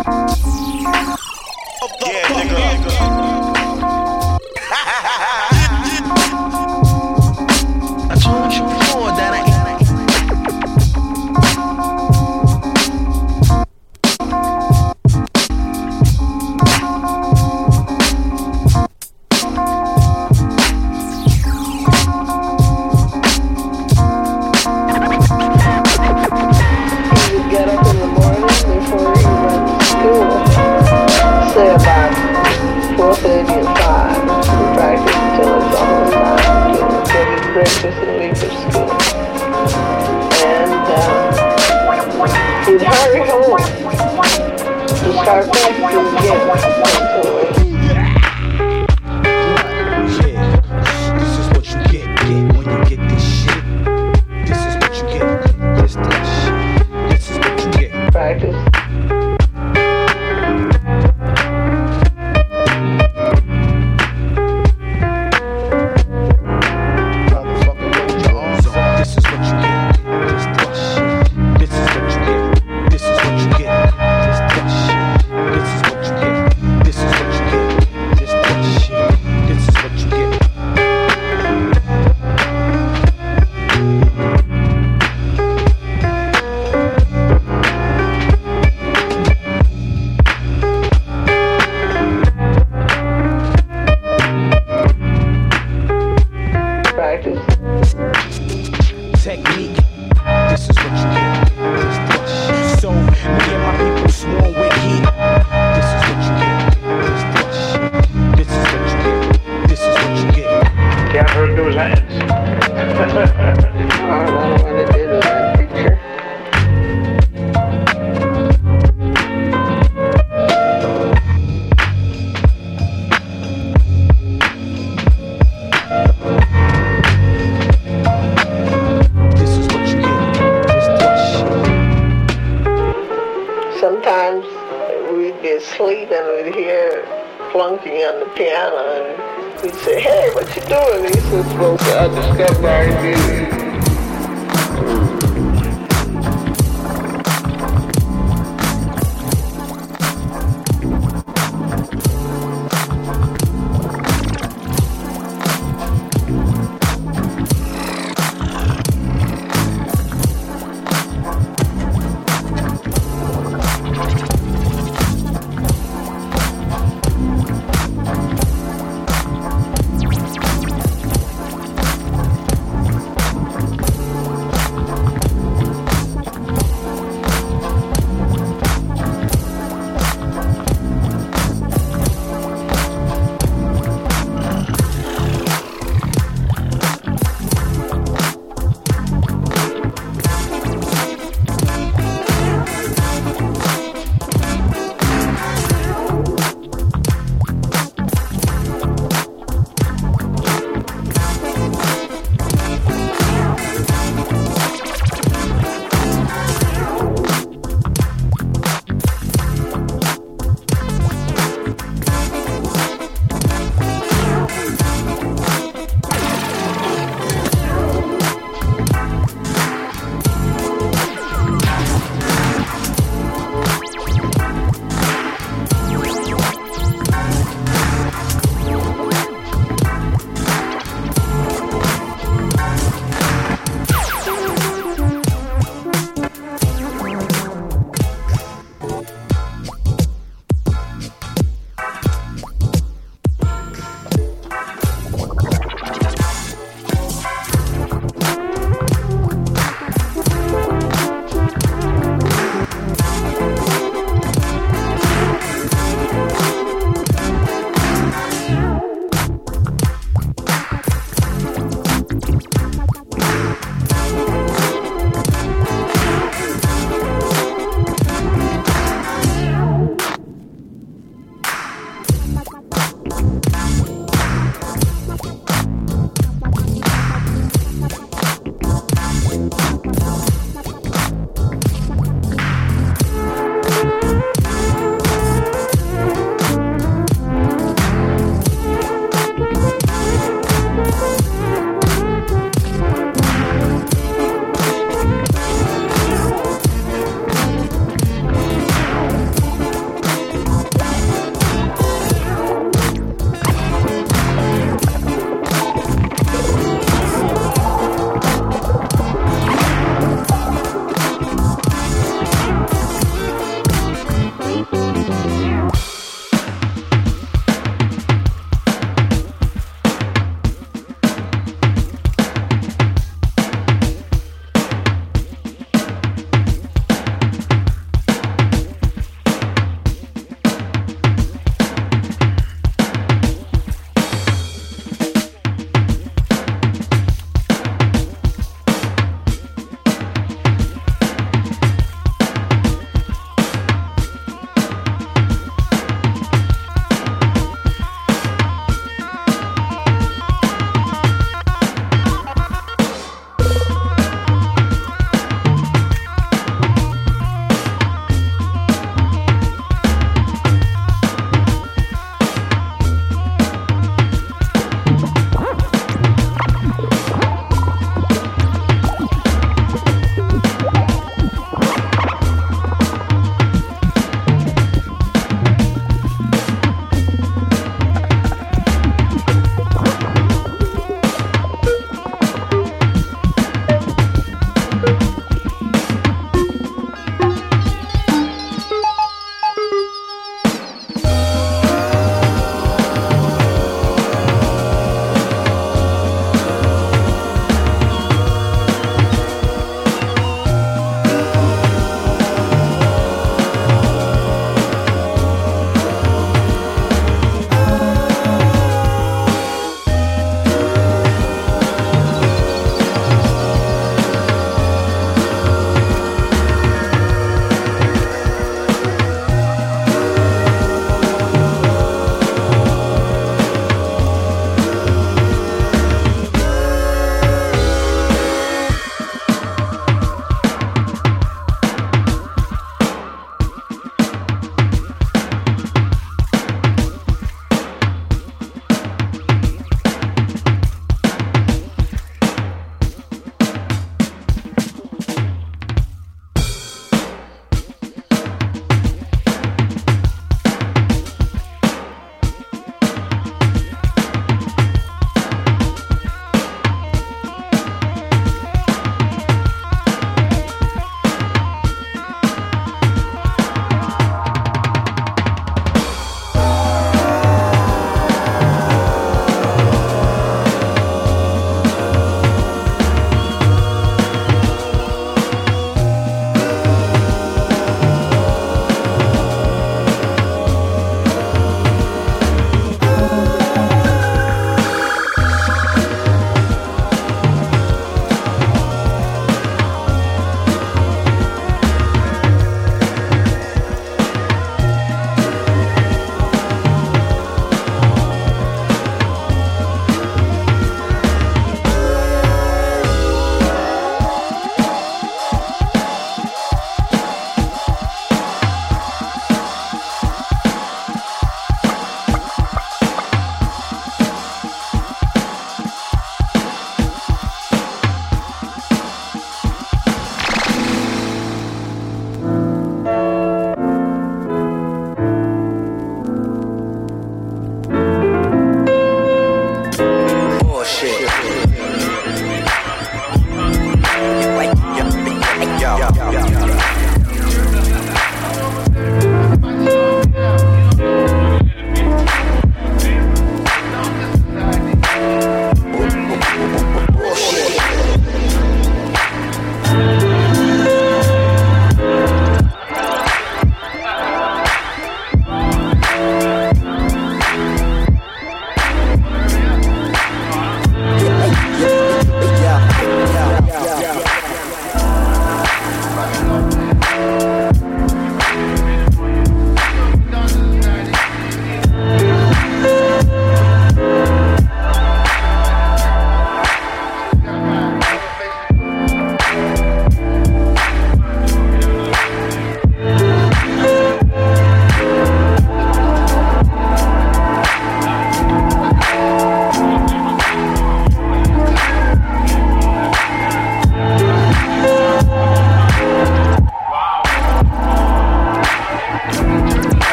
Yeah, nigga. I told you before that I get up in the morning before you went to school. Say about 4:30 and 5. We practice until it's almost time to get his breakfast and leave for school. And he'd hurry home to start practicing again until we This is what you get when you get this shit. This is what you get. This shit. This is what you get. practice. This is what you get. This shit. This is what you get. This is what you get. This shit. This is what you get. This is what you get. This shit. This is what you get. Practice. Technique. This is what you get. This shit. So me and my people sworn with heat. This is what you get. This shit. This is what you get. This is what you get. Can't hurt those hands. I don't know what it did with that picture. This is what you get. This shit. Sometimes we'd be asleep and we'd hear plunking on the piano and we'd say, "Hey, what you doing?" He says, "Well, I discovered R&B."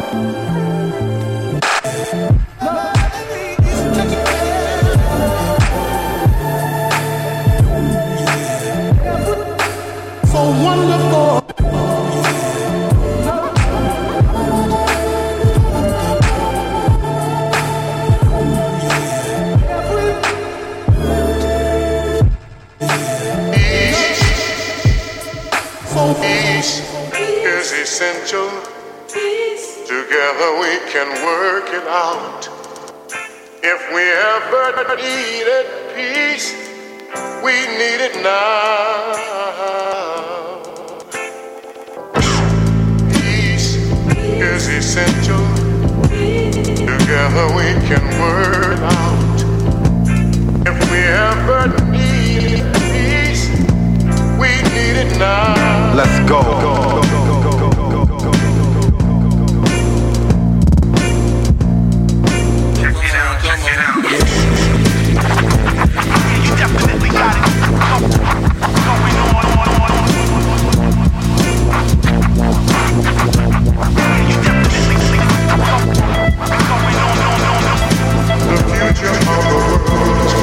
Peace is essential. Together we can work it out. If we ever needed peace, we need it now. Peace is essential. Together we can work it out. If we ever needed peace, we need it now. Let's go. Check it out. You definitely got it. Going on. You definitely going on. The future of the world.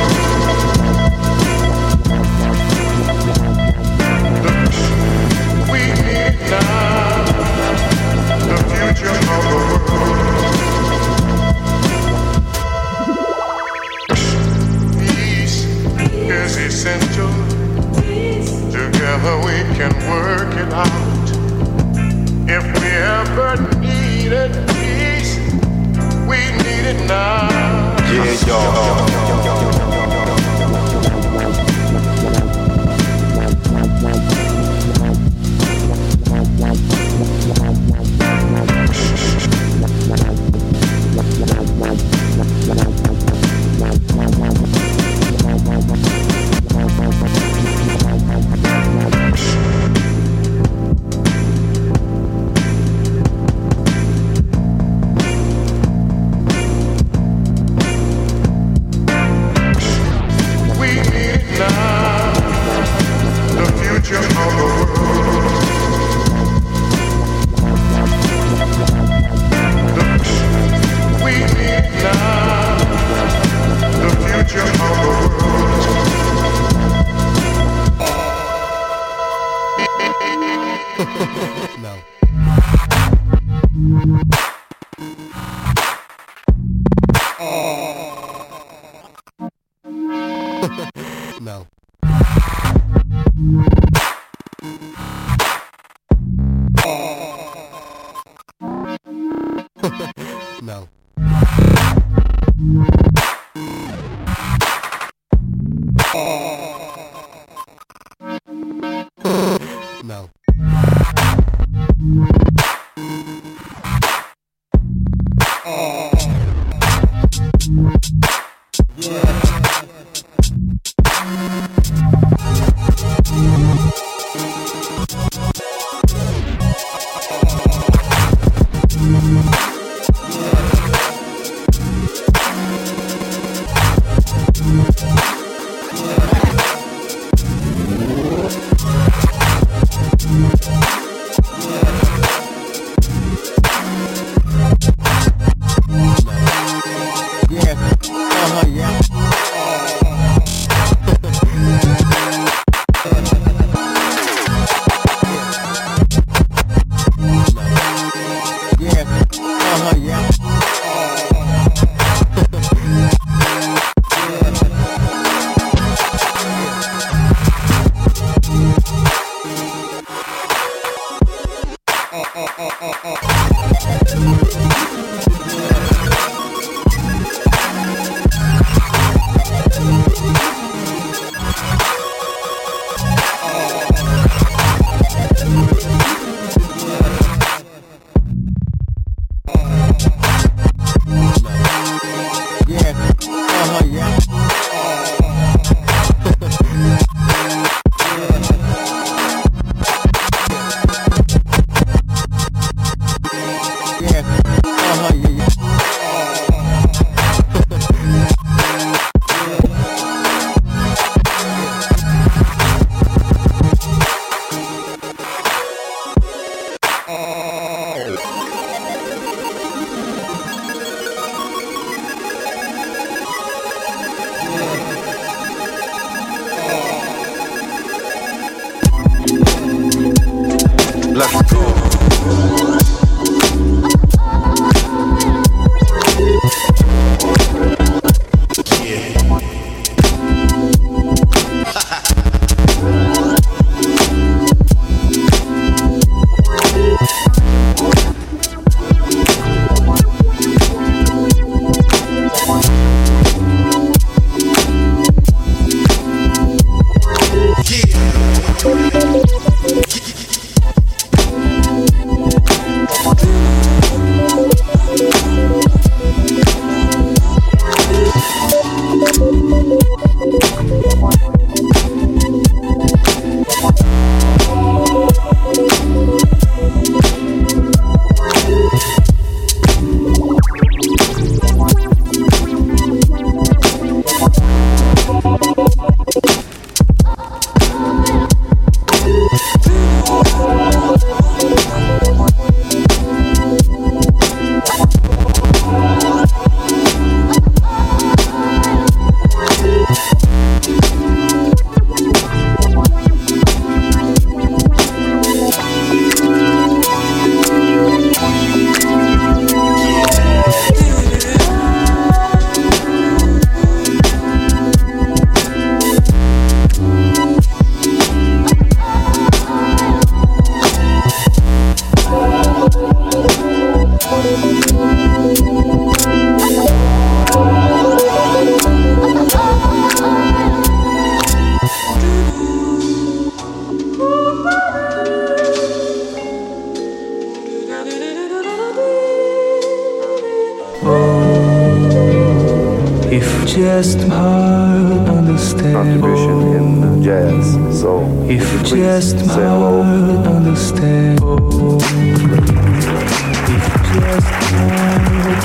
We need now the future of the world. Peace is essential. Together we can work it out. If we ever needed peace, we need it now. Yeah, y'all. No. No. No. If just heart understand, contribution in jazz. So if please just say hello. heart understand, if just heart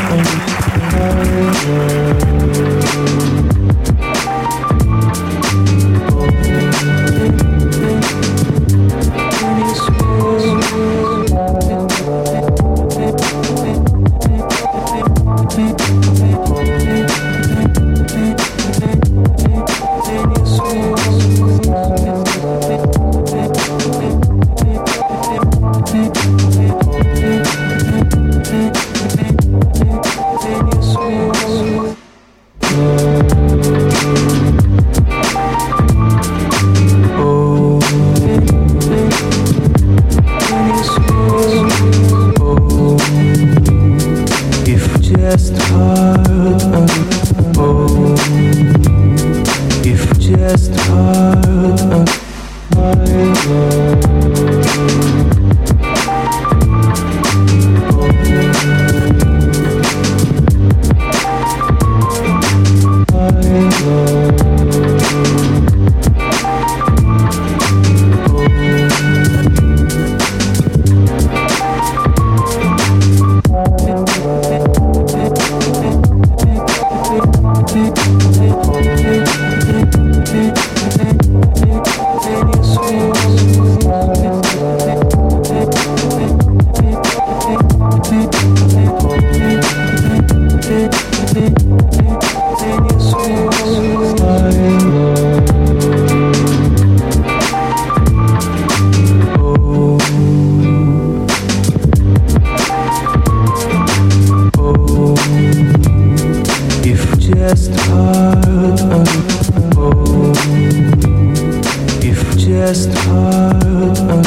just heart, if just heart, if just heart,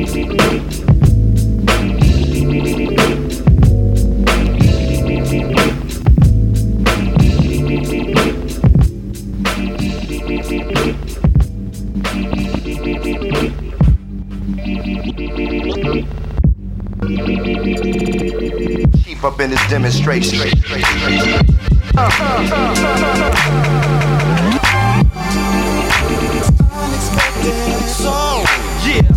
Keep up in this demonstration. So, yeah.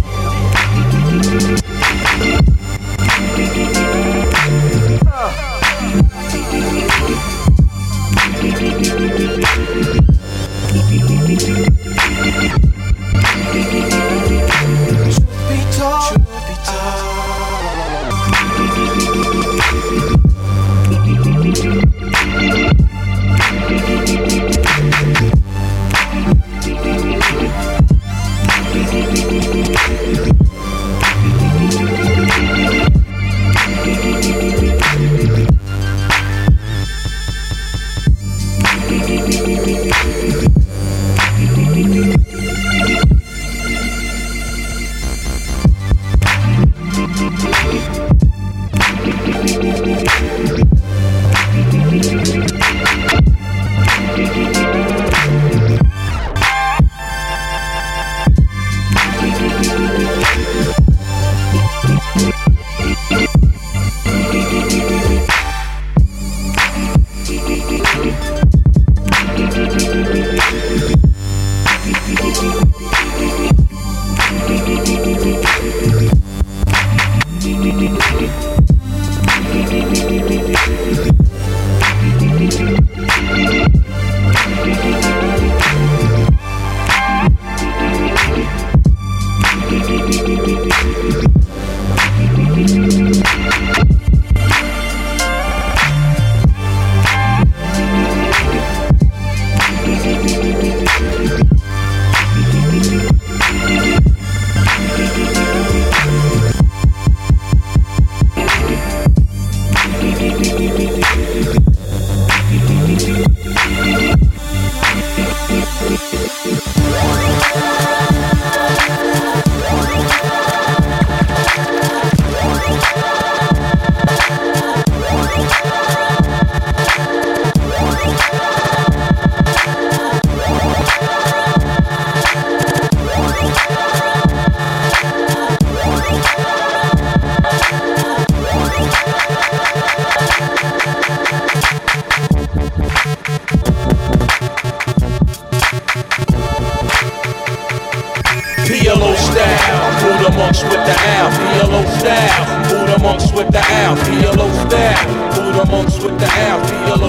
PLO style, Buddha monks with the Al. PLO style, Buddha monks with the Al. PLO style, Buddha monks with the Al. PLO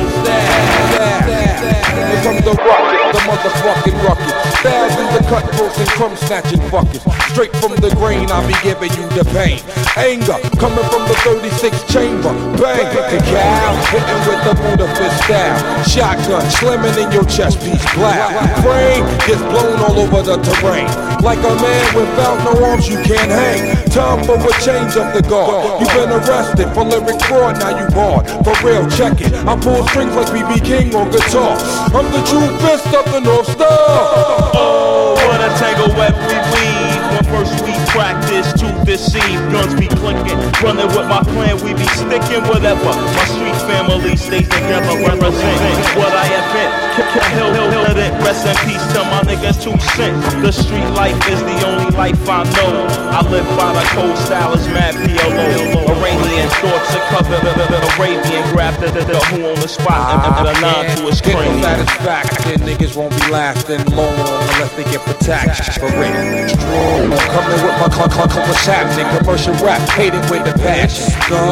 style. Here comes the rocket, the motherfucking rocket. Stabs in the cutthroats and crumb snatching buckets. Straight from the grain, I be giving you the pain. Anger coming from the 36 chamber. Bang, the cow, hitting with the Buddha fist style. Shotgun slamming in your chest piece black. Brain gets blown all over the terrain. Like a man without no arms, you can't hang. Time for a change of the guard. You've been arrested for lyric fraud, now you barred. For real, check it. I pull strings like BB King on guitar. I'm the true fist of the North Star. Oh, what a tangle web we weave. When first we practice to deceive. Guns be clinking, running with my clan, we be sticking whatever. My street family stays together, represent what I invent. Let it rest in peace to my niggas 2 cents. The street life is the only life I know. I live by the cold style as mad PLO. Iranian thoughts to cover the Arabian. Grab the who on the spot and the 9 to his cranium. Satisfaction, niggas won't be lasting long unless they get protection for it. Strong, coming with my what's happening? Commercial rap, hated with the passion.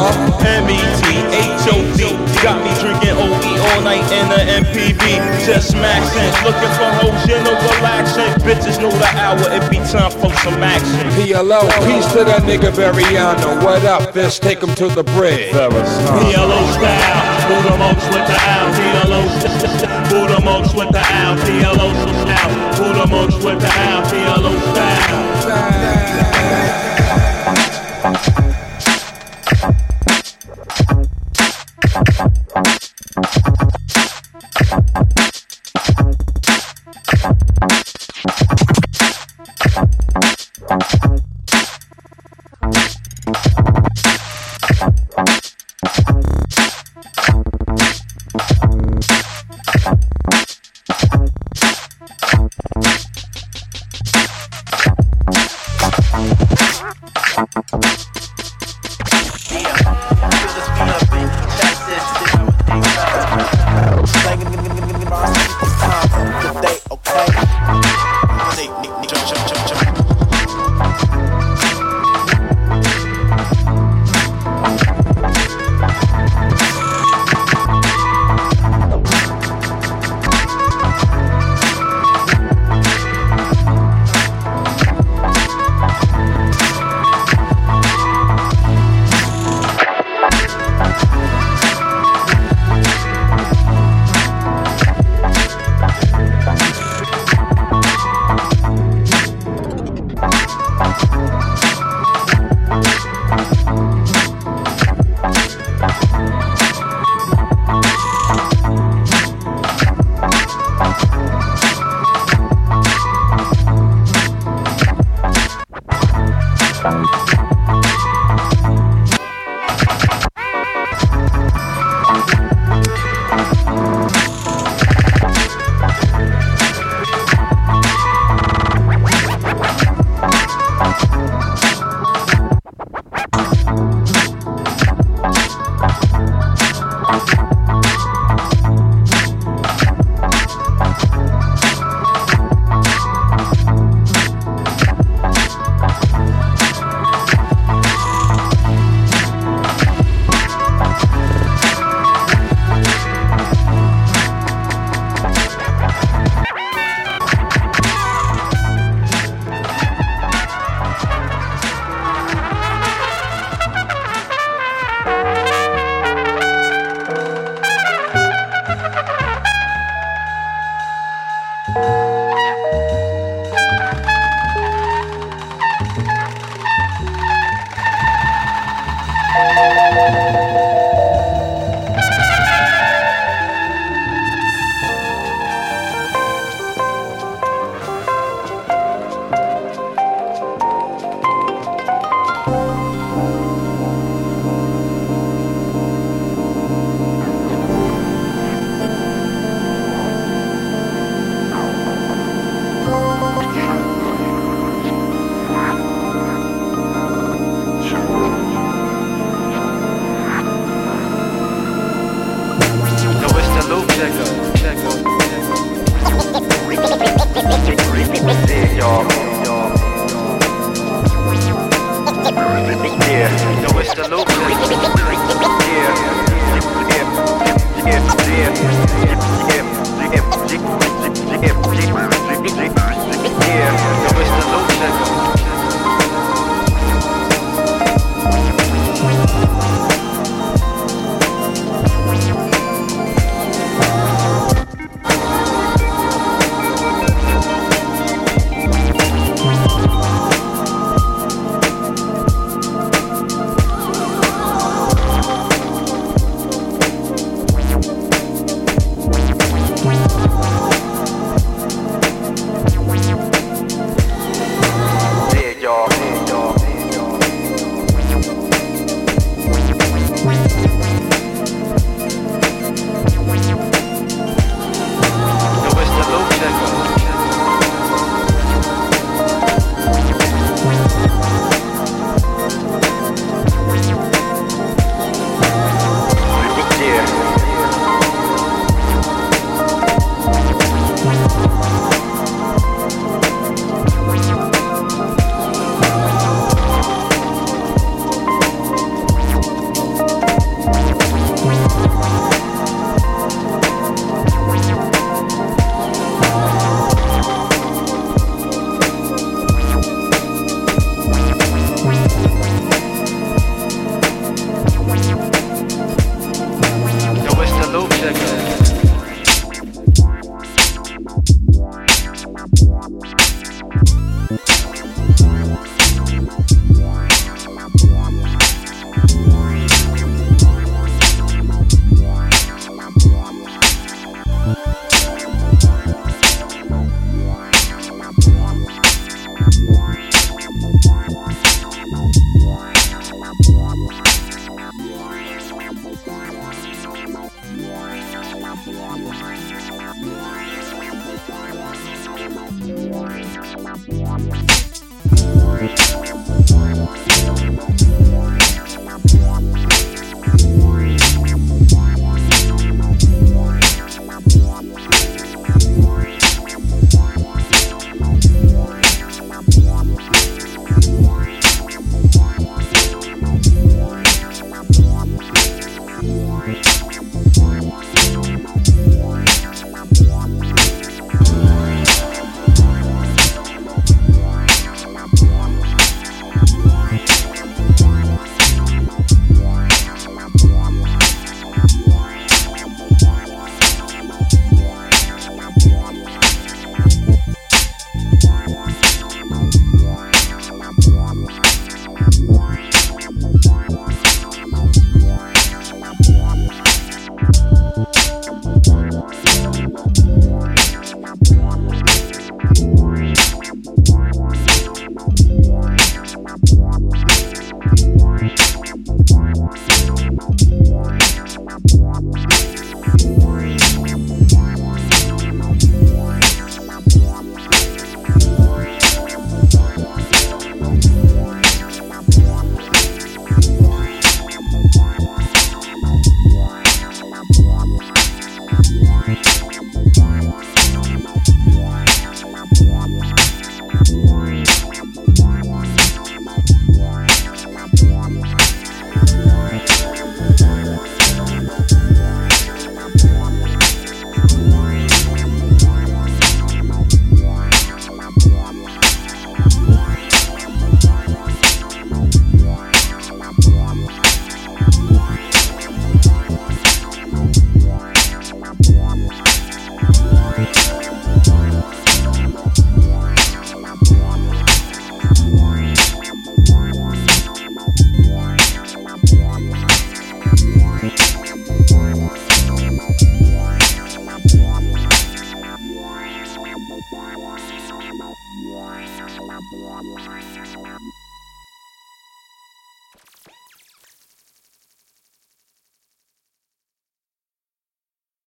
METHOD got me drinking OE all night in the MPV. Just maxing, looking for hoes, you know, relaxing. Bitches know the hour, it be time for some action. PLO, peace to that nigga Veriano. What up, fist? Take him to the bridge. PLO style, Buddha monks with the Al. PLO style, Buddha monks with the Al. PLO style, Buddha monks with the Al. PLO style.